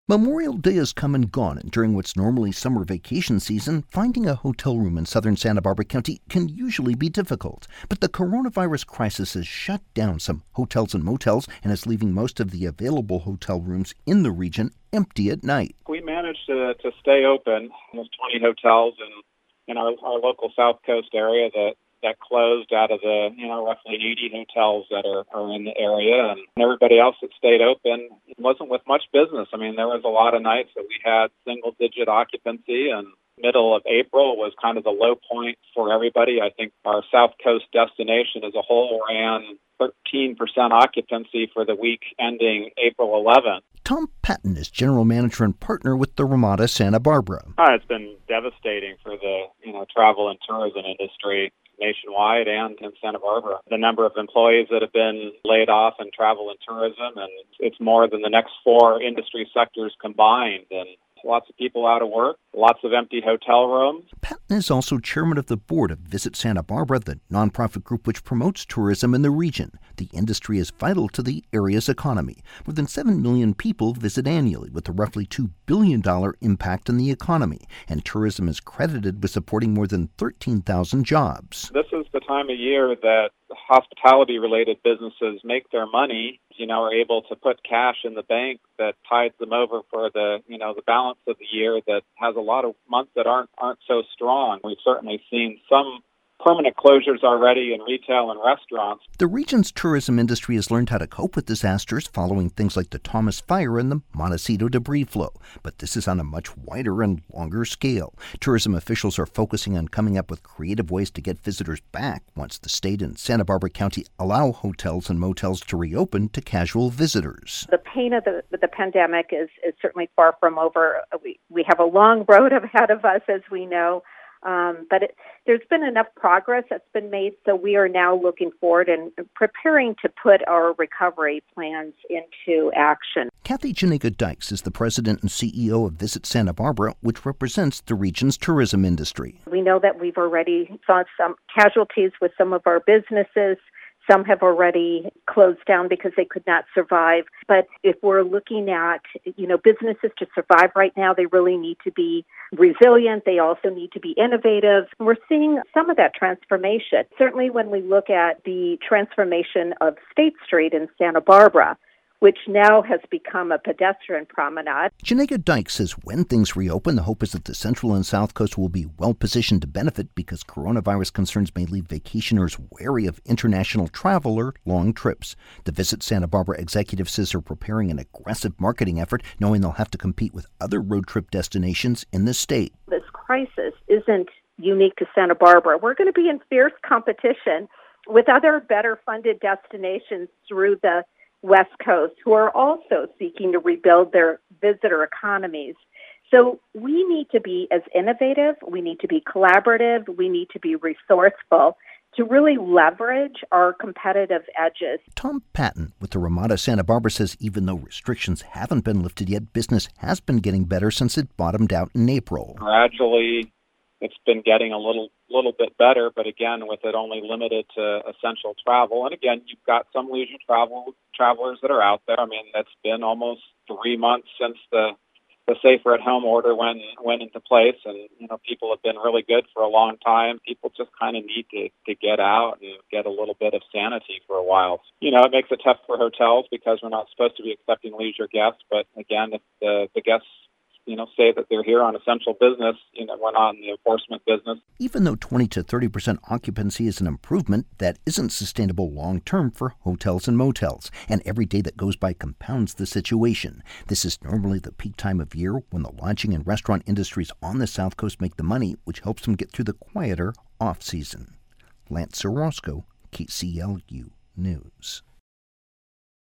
Memorial Day has come and gone, and during what's normally summer vacation season, finding a hotel room in southern Santa Barbara County can usually be difficult. But the coronavirus crisis has shut down some hotels and motels and is leaving most of the available hotel rooms in the region empty at night. We managed to stay open. There's 20 hotels in our local South Coast area that closed out of the, roughly 80 hotels that are in the area. And everybody else that stayed open wasn't with much business. I mean, there was a lot of nights that we had single-digit occupancy, and middle of April was kind of the low point for everybody. I think our South Coast destination as a whole ran 13% occupancy for the week ending April 11th. Tom Patton is general manager and partner with the Ramada Santa Barbara. It's been devastating for the travel and tourism industry nationwide and in Santa Barbara. The number of employees that have been laid off in travel and tourism, and it's more than the next 4 industry sectors combined. And lots of people out of work, lots of empty hotel rooms. Patton is also chairman of the board of Visit Santa Barbara, the nonprofit group which promotes tourism in the region. The industry is vital to the area's economy. More than 7 million people visit annually, with a roughly $2 billion impact on the economy. And tourism is credited with supporting more than 13,000 jobs. This is the time of year that hospitality-related businesses make their money, are able to put cash in the bank that tides them over for the balance of the year that has a lot of months that aren't so strong. We've certainly seen some permanent closures already in retail and restaurants. The region's tourism industry has learned how to cope with disasters following things like the Thomas Fire and the Montecito debris flow. But this is on a much wider and longer scale. Tourism officials are focusing on coming up with creative ways to get visitors back once the state and Santa Barbara County allow hotels and motels to reopen to casual visitors. The pain of the pandemic is certainly far from over. We have a long road ahead of us, as we know. But there's been enough progress that's been made, so we are now looking forward and preparing to put our recovery plans into action. Kathy Janiga Dykes is the president and CEO of Visit Santa Barbara, which represents the region's tourism industry. We know that we've already saw some casualties with some of our businesses. Some have already closed down because they could not survive. But if we're looking at, businesses to survive right now, they really need to be resilient. They also need to be innovative. We're seeing some of that transformation. Certainly when we look at the transformation of State Street in Santa Barbara, which now has become a pedestrian promenade. Janiga Dykes says when things reopen, the hope is that the Central and South Coast will be well positioned to benefit because coronavirus concerns may leave vacationers wary of international travel or long trips. The Visit Santa Barbara executive says they're preparing an aggressive marketing effort, knowing they'll have to compete with other road trip destinations in the state. This crisis isn't unique to Santa Barbara. We're going to be in fierce competition with other better funded destinations through the West Coast who are also seeking to rebuild their visitor economies. So we need to be as innovative, we need to be collaborative, we need to be resourceful to really leverage our competitive edges. Tom Patton with the Ramada Santa Barbara says even though restrictions haven't been lifted yet, business has been getting better since it bottomed out in April. Gradually, it's been getting a little bit better, but again, with it only limited to essential travel. And again, you've got some leisure travelers that are out there. I mean, it's been almost 3 months since the safer at home order went into place, and people have been really good for a long time. People just kind of need to get out and get a little bit of sanity for a while. It makes it tough for hotels because we're not supposed to be accepting leisure guests, but again, if the guests say that they're here on essential business, we're not in the enforcement business. Even though 20 to 30% occupancy is an improvement, that isn't sustainable long-term for hotels and motels. And every day that goes by compounds the situation. This is normally the peak time of year when the lodging and restaurant industries on the South Coast make the money, which helps them get through the quieter off-season. Lance Orozco, KCLU News.